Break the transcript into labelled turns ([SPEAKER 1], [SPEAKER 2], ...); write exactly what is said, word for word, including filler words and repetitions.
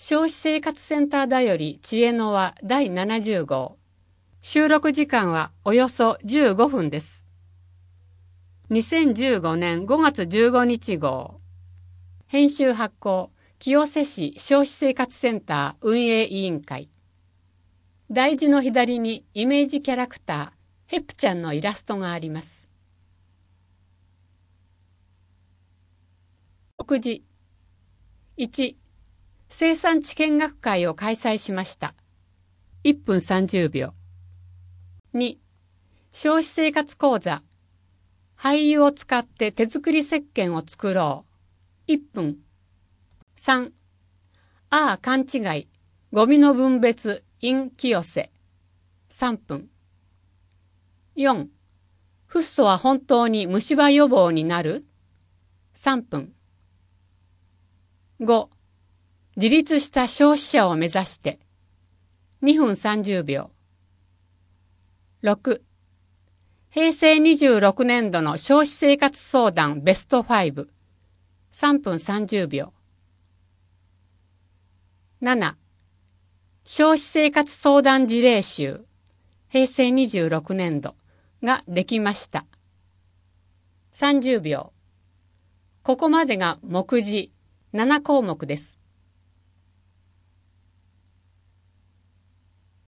[SPEAKER 1] 消費生活センターだより知恵の輪だいななじゅう号。収録時間はおよそじゅうごふんです。にせんじゅうごねんごがつじゅうごにち号。編集発行、清瀬市消費生活センター運営委員会。題字の左にイメージキャラクター、ヘプちゃんのイラストがあります。目次。いち、生産地見学会を開催しました。いっぷんさんじゅうびょう。に、消費生活講座。廃油を使って手作り石鹸を作ろう。いっぷん。さん、ああ勘違い。ゴミの分別 in 清瀬。さんぷん。よん、フッ素は本当に虫歯予防になる ?さんぷん。ご、自立した消費者を目指してにふんさんじゅうびょう。ろく、平成にじゅうろくねんどの消費生活相談ベストご。さんぷんさんじゅうびょう。なな、消費生活相談事例集平成にじゅうろくねんどができました。さんじゅうびょう。ここまでが目次ななこうもくです。